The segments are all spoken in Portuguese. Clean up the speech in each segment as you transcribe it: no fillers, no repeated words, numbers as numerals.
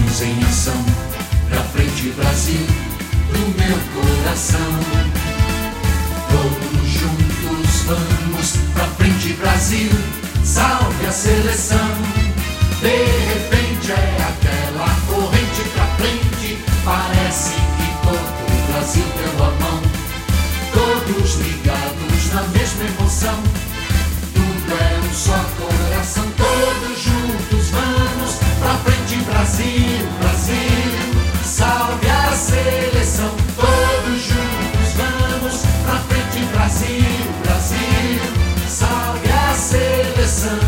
milhões em ação. Pra frente, Brasil, do meu coração. Todos juntos vamos pra frente, Brasil, salve a seleção. De repente é aquela corrente pra frente, parece que todo o Brasil deu a mão. Todos ligados na mesma emoção, tudo é um só coração. Todos juntos vamos pra frente, Brasil, Brasil, salve a seleção. Todos juntos vamos pra frente, Brasil, Brasil, salve a seleção.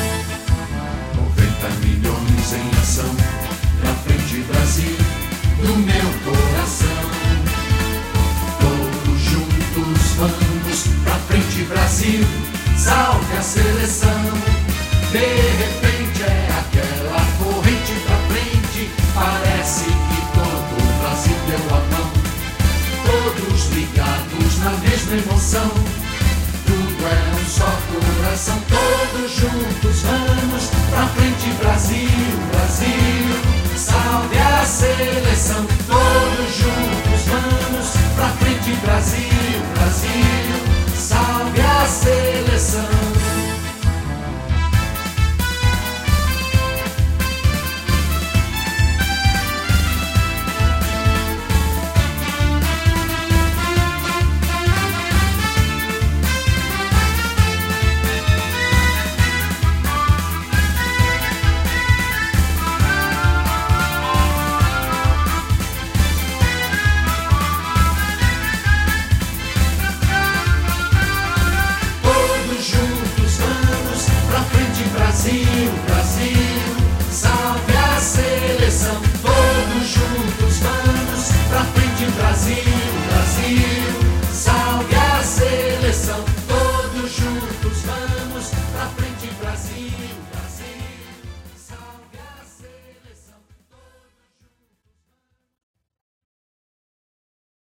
90 milhões em ação, pra frente, Brasil, do meu coração. Todos juntos vamos pra frente, Brasil, salve a seleção. De repente é aquela corrente pra frente, parece que todo o Brasil deu a mão. Todos ligados na mesma emoção, tudo é um só coração. Todos juntos vamos pra frente, Brasil,